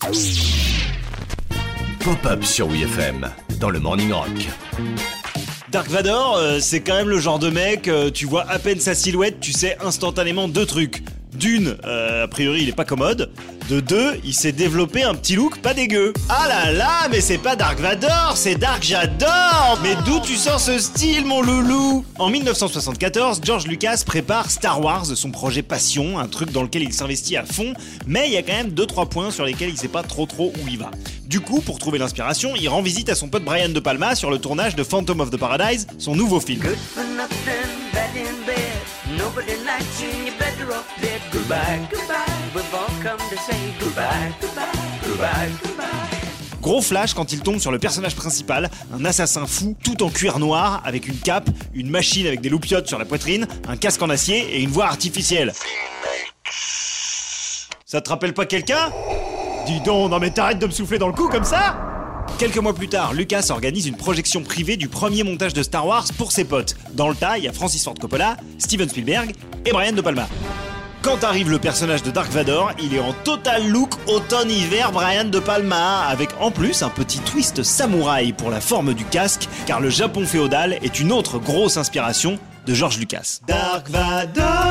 Pop-up sur WFM dans le Morning Rock. Dark Vador, c'est quand même le genre de mec, tu vois à peine sa silhouette, tu sais instantanément deux trucs. D'une, a priori il est pas commode. De deux, il s'est développé un petit look pas dégueu. Ah là là, mais c'est pas Dark Vador, c'est Dark J'adore. Mais d'où tu sors ce style, mon loulou? En 1974, George Lucas prépare Star Wars, son projet passion, un truc dans lequel il s'investit à fond, mais il y a quand même 2-3 points sur lesquels il sait pas trop où il va. Du coup, pour trouver l'inspiration, il rend visite à son pote Brian De Palma sur le tournage de Phantom of the Paradise, son nouveau film. Good for nothing, bad in bed. Nobody likes you, you're better off dead. Goodbye, goodbye. We've all come to say goodbye, goodbye, goodbye, goodbye. Gros flash quand il tombe sur le personnage principal, un assassin fou, tout en cuir noir, avec une cape, une machine avec des loupiottes sur la poitrine, un casque en acier et une voix artificielle. Ça te rappelle pas quelqu'un? Dis donc, non mais t'arrêtes de me souffler dans le cou comme ça? Quelques mois plus tard, Lucas organise une projection privée du premier montage de Star Wars pour ses potes. Dans le tas, il y a Francis Ford Coppola, Steven Spielberg et Brian De Palma. Quand arrive le personnage de Dark Vador, il est en total look automne-hiver Brian De Palma, avec en plus un petit twist samouraï pour la forme du casque, car le Japon féodal est une autre grosse inspiration de George Lucas. Dark Vador.